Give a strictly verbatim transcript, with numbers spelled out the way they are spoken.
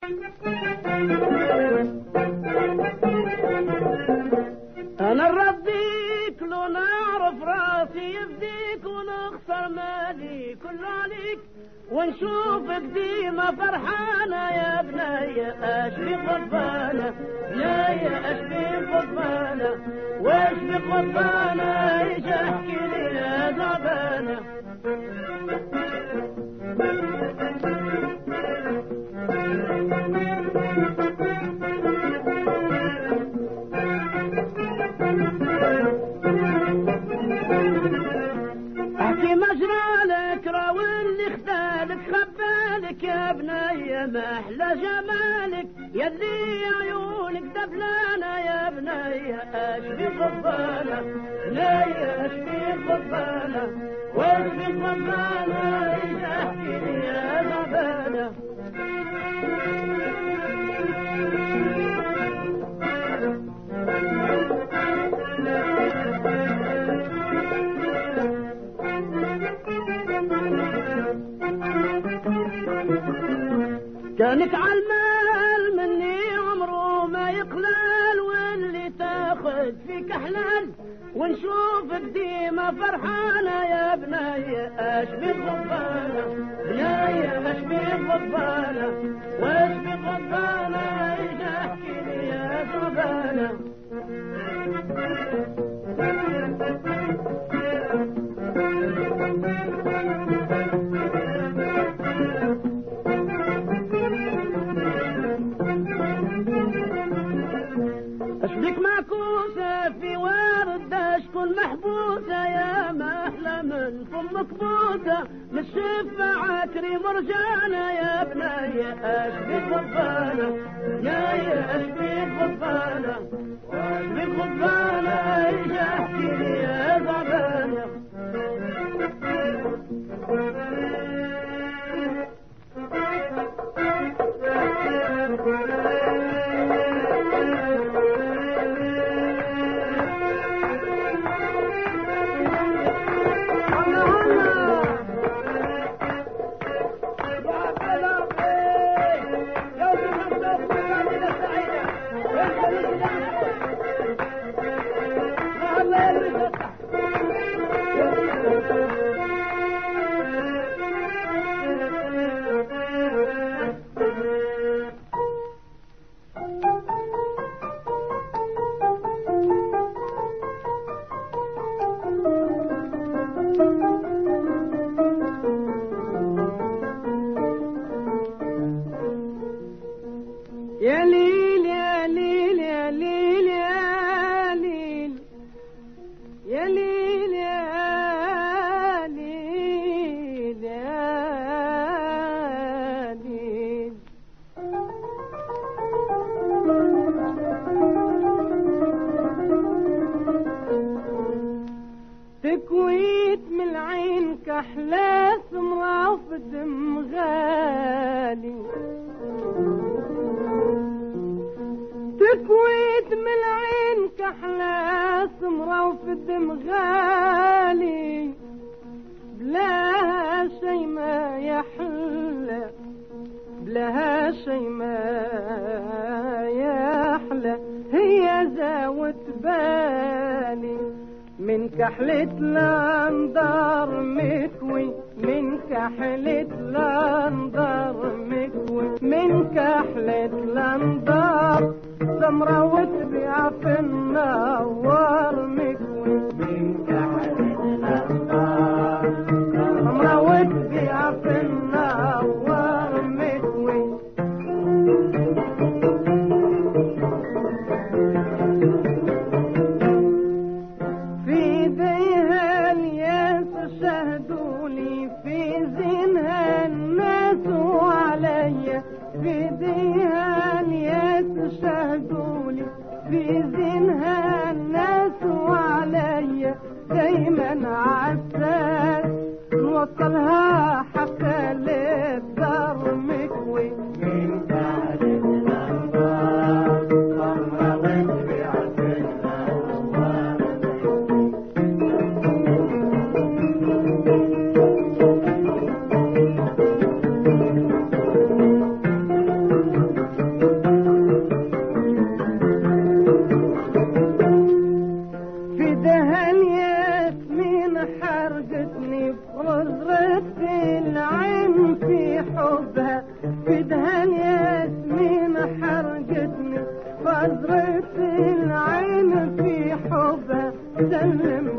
انا نرضيك لو نعرف راسي يفديك ونخسر مالي كله عليك ونشوفك ديما فرحانة يا بنية اشبي غضبانة لا يا اشبي غضبانة واشبي غضبانة ايش احكي لي يا زعبانة احكي مجرالك راوي اللي اختالك خبالك يا بنية ما احلى جمالك يلي عيونك دبلانة يا بنية اشبي غضبانة لا يا اشبي غضبانة واشبي غضبانة ايش احكي لي يا زعبانة كانك عالمال مني عمره ما يقلال واللي تاخذ فيك حلال ونشوفك ديما فرحانة يا بنية اشبي غضبانة لا يا اشبي غضبانة واشبي غضبانة ايش احكي لي يا زعبانة اشبيك معكوسة في ورد اشكون محبوسة يا ما احلى من فمك بوسة للشفة عكري مرجانة يا بنية اشبيك غضبانة يا يا اشبيك غضبانة واشبيك غضبانة ايش احكي لي يا زعبانة يا ليل يا ليل يا ليل يا ليل يا ليل يا ليل يا ليل تكويت من العين كحلة سمرة في الدم غالي تكويت من العين كحلة سمرة وفي الدم غالي بلاها شي ما يحلى بلاها شي ما يحلى هي زاوت بالي من كحلة الانظار مكوي من كحلة الانظار مكوي من كحلة الانظار سمرة وتبيع في النوار مكوي من كحلة الانظار سمرة وتبيع في النوار مكوي في ديها الياس شهدولي في زينها الناس وعليا في ديها الياس شهدولي في زينها الناس وعليا دايما عساس نوصلها حتى للدار مكوي من بعد الانبار صمرة وتبيع في النوار العين في حبها سلم